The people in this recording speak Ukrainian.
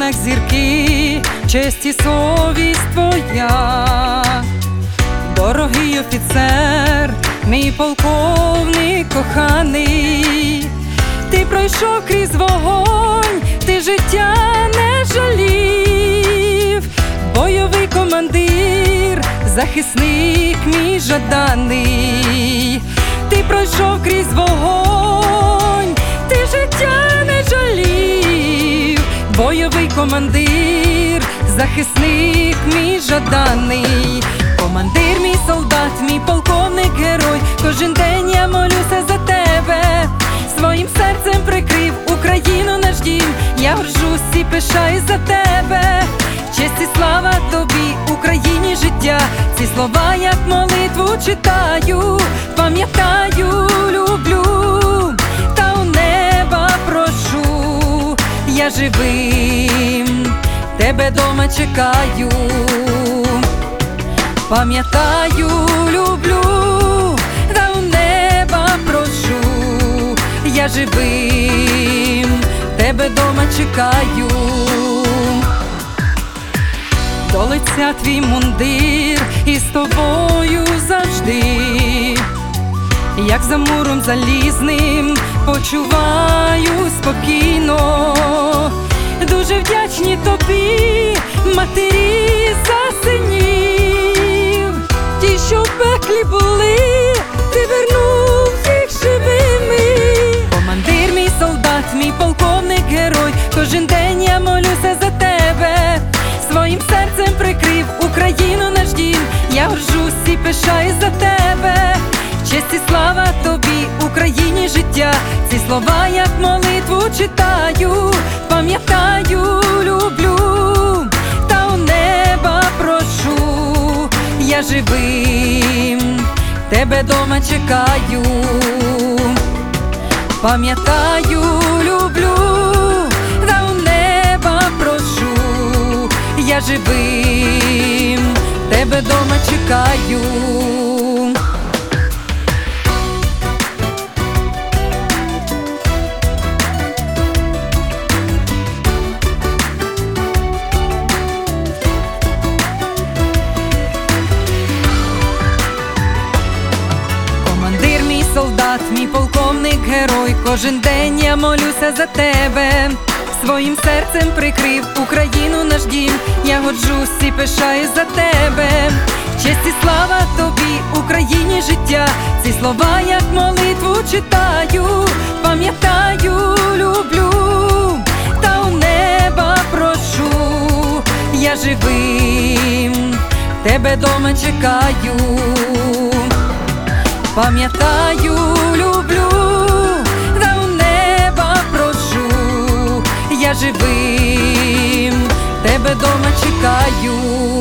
як зірки, честь і совість твоя. Дорогий офіцер, мій полковник коханий, ти пройшов крізь вогонь, ти життя не жалів. Бойовий командир, захисник мій жаданий, ти пройшов крізь вогонь, ти життя не жалів. Бойовий командир, захисник мій жаданий. Командир мій солдат, мій полковник герой, кожен день я молюся за тебе. Своїм серцем прикрив Україну наш дім, я горжусь і пишаюсь за тебе. Честь і слава тобі, Україні життя, ці слова як молитву читаю. Пам'ятаю, люблю, та у неба прошу, я живим тебе дома чекаю. Пам'ятаю, люблю, та у неба прошу, я живим тебе дома чекаю. До лиця твій мундир і з тобою завжди, як за муром залізним почуваю спокійно. Дуже вдячні тобі, матері, за синів, ті, що в пеклі були, ти вернув їх живими. Командир мій солдат, мій полковник герой, кожен день я молюся за тебе. Своїм серцем прикрив Україну наш дім, я горжусь і пишаюсь за тебе. Честь і слава тобі, Україні життя, ці слова як молитву читаю. Пам'ятаю, люблю, та у неба прошу, я живим тебе дома чекаю. Пам'ятаю, люблю, та у неба прошу, я живим тебе дома чекаю. Командир мій солдат, мій полковник герой, кожен день я молюся за тебе. Своїм серцем прикрив Україну наш дім, я горжусь і пишаюсь за тебе. Честь і слава тобі, Україні життя, ці слова як молитву читаю. Пам'ятаю, люблю, та у неба прошу, я живим тебе дома чекаю. Пам'ятаю, люблю, та у неба прошу, я живим тебе дома чекаю.